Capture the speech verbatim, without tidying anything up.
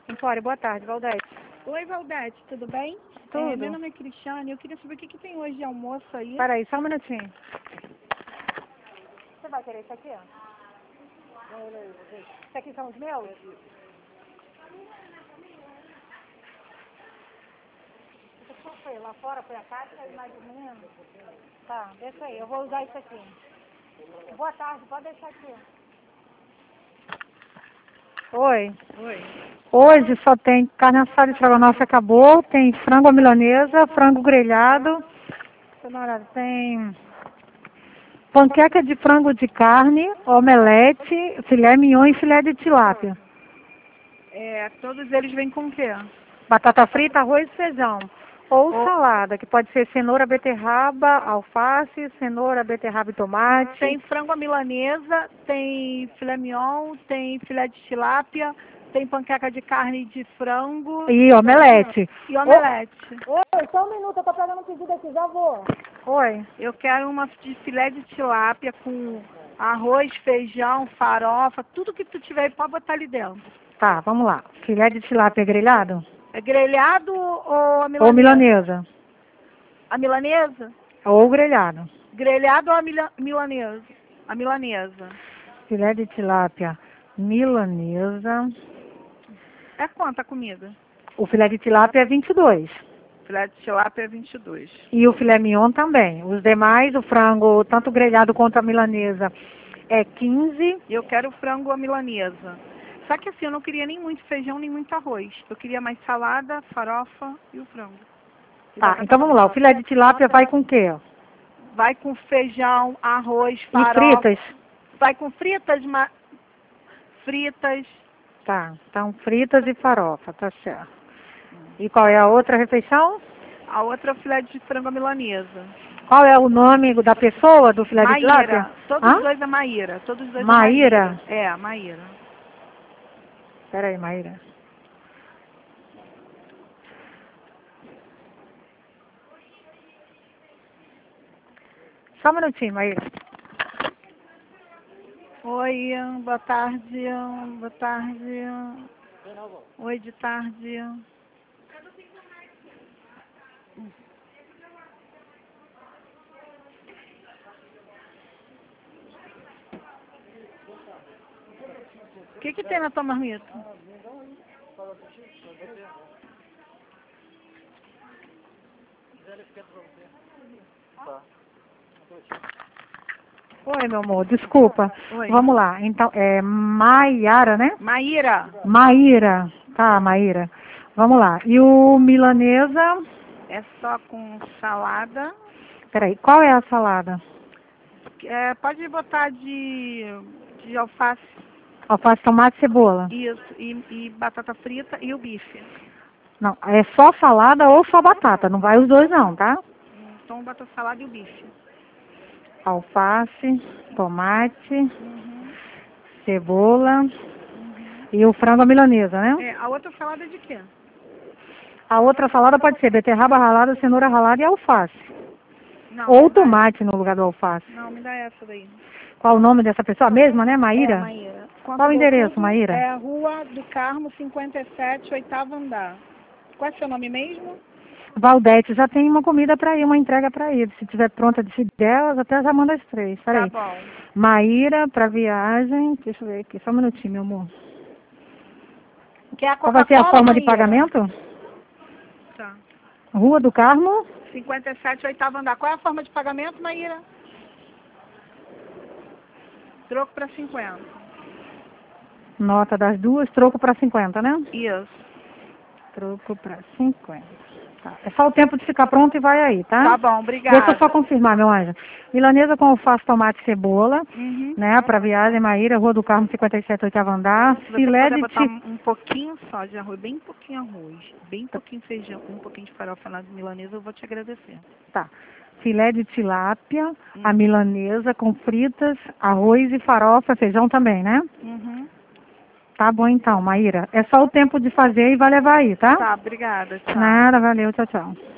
Empório, boa tarde, Valdete. Oi, Valdete, tudo bem? Tudo. É, meu nome é Cristiane, eu queria saber o que, que tem hoje de almoço aí. Peraí, só um minutinho. Você vai querer isso aqui, ó? Isso aqui são os meus? Qual foi? Lá fora foi a caixa e mais ou menos? Tá, deixa aí, eu vou usar isso aqui. Boa tarde, pode deixar aqui. Oi. Oi. Hoje só tem carne assada e estrogonofe acabou, tem frango à milanesa, frango grelhado, sonora, tem panqueca de frango de carne, omelete, filé mignon e filé de tilápia. É, todos eles vêm com o quê? Batata frita, arroz e feijão. Ou salada, que pode ser cenoura, beterraba, alface, cenoura, beterraba e tomate. Tem frango à milanesa, tem filé mignon, tem filé de tilápia, tem panqueca de carne de frango. E omelete. E omelete. Oi, só um minuto, eu tô pegando um pedido aqui, já vou. Oi. Eu quero uma de filé de tilápia com arroz, feijão, farofa, tudo que tu tiver aí pode botar ali dentro. Tá, vamos lá. Filé de tilápia grelhado? É grelhado ou a milanesa? Ou milanesa? A milanesa? Ou grelhado. Grelhado ou a mila milanesa? A milanesa. Filé de tilápia milanesa. É quanto a comida? O filé de tilápia é vinte e dois. Filé de tilápia é vinte e dois. E o filé mignon também. Os demais, o frango, tanto grelhado quanto a milanesa, é quinze. Eu quero frango à milanesa. Só que assim, eu não queria nem muito feijão, nem muito arroz. Eu queria mais salada, farofa e o frango. Tá, então vamos lá. O filé de tilápia vai com o quê? Vai com feijão, arroz, E farofa. fritas? Vai com fritas, ma... fritas. Tá, então fritas e farofa, tá certo. E qual é a outra refeição? A outra é o filé de frango à milanesa. Qual é o nome da pessoa do filé de Maíra. tilápia? Todos Hã? os dois é Maíra. Todos os dois Maíra? é Maíra. É, Maíra. Espera aí, Maíra. Só um minutinho, Maíra. Oi, boa tarde, boa tarde. Oi, de tarde. O que que tem na tua marmita? Oi, meu amor, desculpa. Oi. Vamos lá. Então, é Maiara, né? Maíra. Maíra. Tá, Maíra. Vamos lá. E o milanesa? É só com salada. Peraí, qual é a salada? É, pode botar de, de alface. Alface, tomate e cebola? Isso. E, e batata frita e o bife. Não, é só salada ou só batata. Não vai os dois não, tá? Então bota salada e o bife. Alface, tomate, Uhum. cebola Uhum. e o frango à milanesa, né? É, a outra salada é de quê? A outra salada pode ser beterraba ralada, cenoura ralada e alface. Não, Ou me dá tomate no lugar do alface. essa. Não, me dá essa daí. Qual o nome dessa pessoa? A mesma, né? Maíra? É, Maíra. Qual o endereço, Maíra? É a Rua do Carmo, cinquenta e sete, oitavo andar. Qual é seu nome mesmo? Valdete, já tem uma comida para ir, uma entrega para ir. Se tiver pronta de delas, até já manda as três. Peraí. Tá bom. Maíra, para viagem. Deixa eu ver aqui, só um minutinho, meu amor. Quer a Qual vai ser a Coca-Cola, forma de Maíra? pagamento? Tá. Rua do Carmo. cinquenta e sete, oitavo andar. Qual é a forma de pagamento, Maíra? Troco para cinquenta. Nota das duas, troco para cinquenta, né? Isso. Troco para cinquenta. Tá. É só o tempo de ficar pronto e vai aí, tá? Tá bom, obrigada. Deixa eu só confirmar, meu anjo. Milanesa com alface, tomate e cebola, Uhum. né? Para viagem, Maíra, Rua do Carmo, cinquenta e sete, oitavo andar. Se você Filé puder de botar ti... um, um pouquinho só de arroz, bem pouquinho arroz, bem pouquinho feijão, um pouquinho de farofa na milanesa, eu vou te agradecer. Tá. Filé de tilápia, Hum. a milanesa com fritas, arroz e farofa, feijão também, né? Uhum. Tá bom então, Maíra. É só o tempo de fazer e vai levar aí, tá? Tá, obrigada. Tchau. Nada, valeu, tchau, tchau.